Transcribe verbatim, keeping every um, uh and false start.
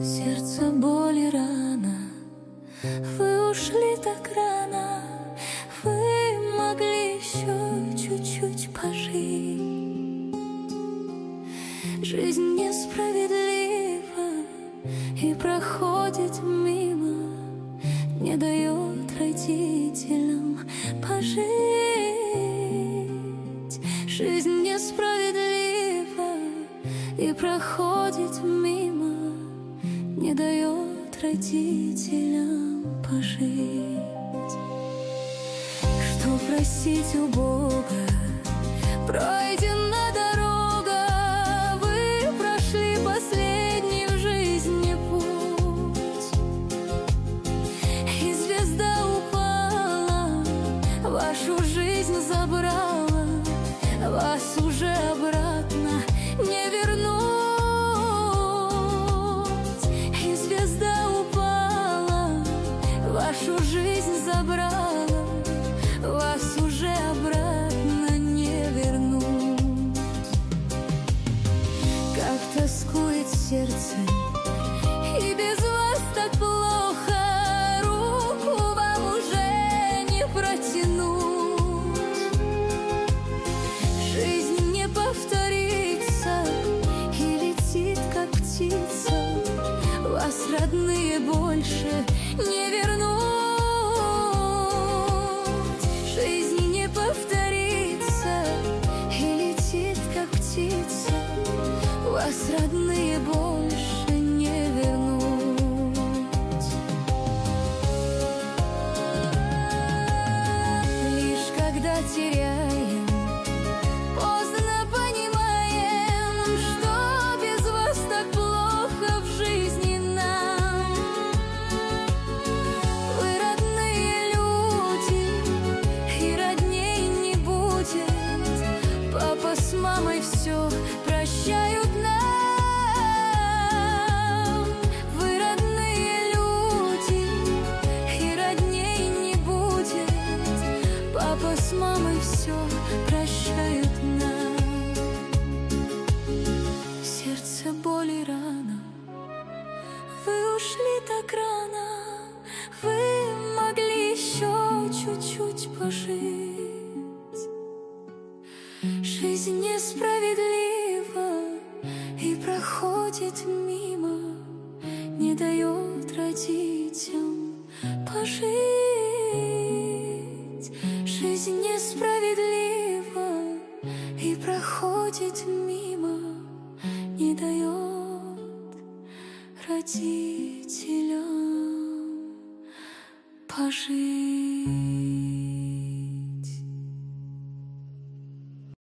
Сердце боли рана, вы ушли так рано, вы могли еще чуть-чуть пожить. Жизнь несправедлива и проходит мимо, не дает родителям пожить. Жизнь несправедлива и проходит мимо, не дает родителям пожить. Что просить у Бога? Пройдена дорога, вы прошли последний в жизни путь, и звезда упала, вашу жизнь забрала, вас уже обратно не вернуть. Вашу жизнь забрала, вас уже обратно не вернуть. Как тоскует сердце, и без вас так плохо, руку вам уже не протянуть. Жизнь не повторится и летит, как птица, вас родные больше не вернуть. Жизнь не повторится и летит, как птица, вас родные больше не вернуть. Лишь когда теряем, поздно понимаем, что без вас так плохо в жизни нам. Вы родные люди, и родней не будет. Папа с мамой все прощают нам. Вы родные люди, и родней не будет. Папа с мамой все прощают нам. Сердце боли рана, вы ушли так рано, вы могли еще чуть-чуть пожить. Жизнь несправедлива и проходит мимо, не дает родителям пожить. Жизнь несправедлива и проходит мимо, не дает родителям пожить.